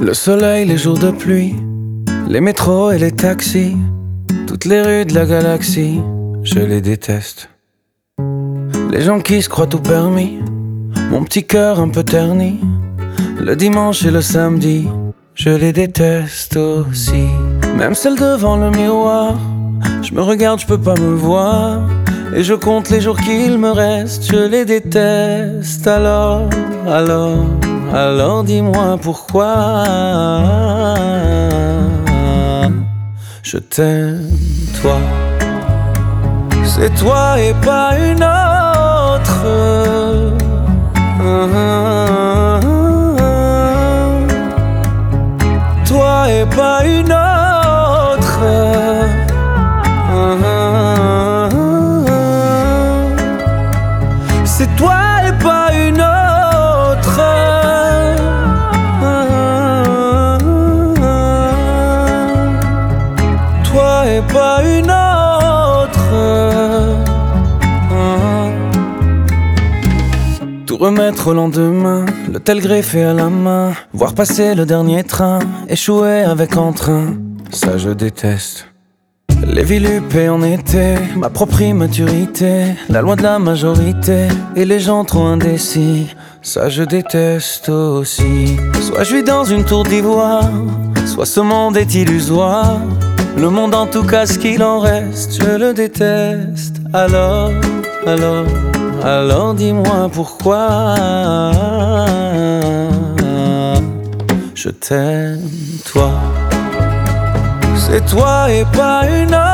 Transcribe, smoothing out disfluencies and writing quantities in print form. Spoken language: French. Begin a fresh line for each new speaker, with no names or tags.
Le soleil, les jours de pluie, les métros et les taxis, toutes les rues de la galaxie, je les déteste. Les gens qui se croient tout permis, mon petit cœur un peu terni, le dimanche et le samedi, je les déteste aussi. Même celle devant le miroir, je me regarde, je peux pas me voir, et je compte les jours qu'il me reste, je les déteste. Alors dis-moi pourquoi je t'aime, toi. C'est toi et pas une autre. Toi et pas une autre. C'est toi et pas une autre. Toi et pas une autre. Tout remettre au lendemain, le tel greffé à la main, voir passer le dernier train, échouer avec entrain, ça je déteste. Les vilupés en été, ma propre immaturité, la loi de la majorité, et les gens trop indécis, ça je déteste aussi. Soit je vis dans une tour d'ivoire, soit ce monde est illusoire, le monde en tout cas ce qu'il en reste, je le déteste. Alors dis-moi pourquoi je t'aime, toi. C'est toi et pas une autre.